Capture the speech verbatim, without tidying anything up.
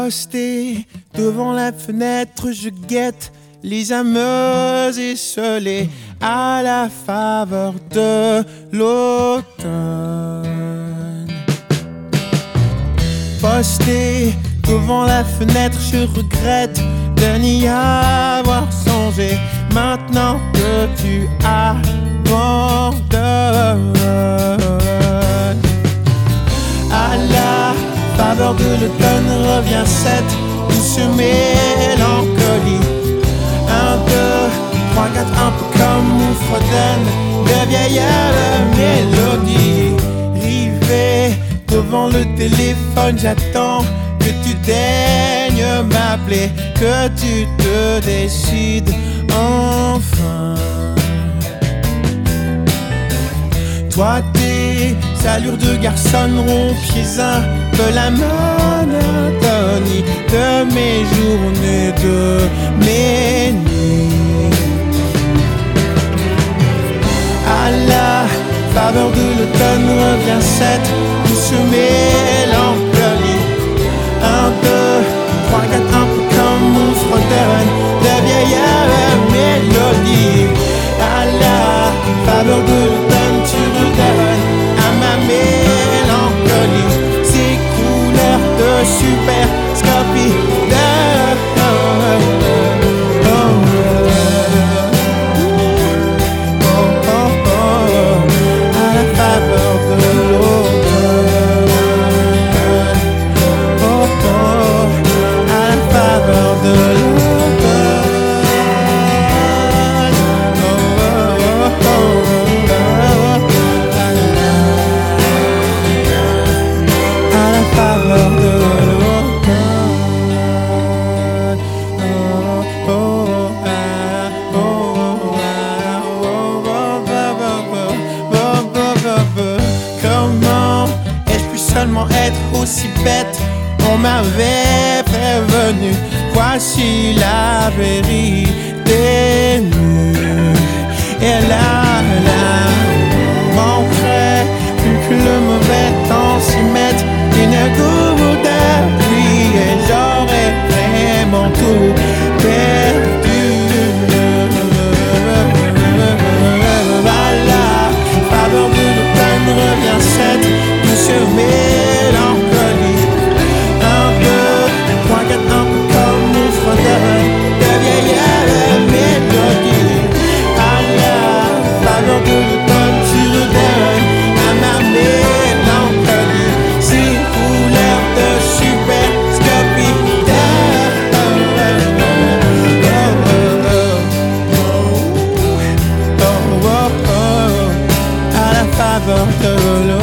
Posté devant la fenêtre, je guette les âmes esselées à la faveur de l'automne. Posté devant la fenêtre, je regrette de n'y avoir songé. Maintenant que tu abandonnes, à la faveur de l'automne revient cette douce mélancolie. Un, deux, trois, quatre, un peu comme on fredonne de vieilles mélodies. Rivé devant le téléphone, j'attends que tu daignes m'appeler, que tu te décides enfin. Toi, tes allures de garçon rompiez un peu la monotonie de mes journées, de mes nuits. À la faveur de l'automne revient cette douce mélancolie. Un, deux, trois, quatre, un peu comme on fredonne de vieilles mélodies. À la faveur de l'automne, tu redonnes à ma mélancolie ces couleurs de super scopie de oh, oh, oh, oh, oh, à la faveur de l'automne, oh, oh, à la faveur de l'automne, oh, oh, oh, à la faveur de comment ai-je pu seulement être aussi bête? On m'avait prévenu, voici la vérité nue. Et là, là, manquerait plus que le mauvais temps s'y mette une goutte de pluie et j'aurais vraiment tout perdu. À la faveur de l'automne revient cette douce mélancolie. Un, deux, trois, quatre, un peu comme on fredonne de vieilles mélodies. À la faveur de l'automne, tu redonnes à ma mélancolie ces couleurs de super scopie de oh, oh, oh, oh, oh, à la faveur de l'automne.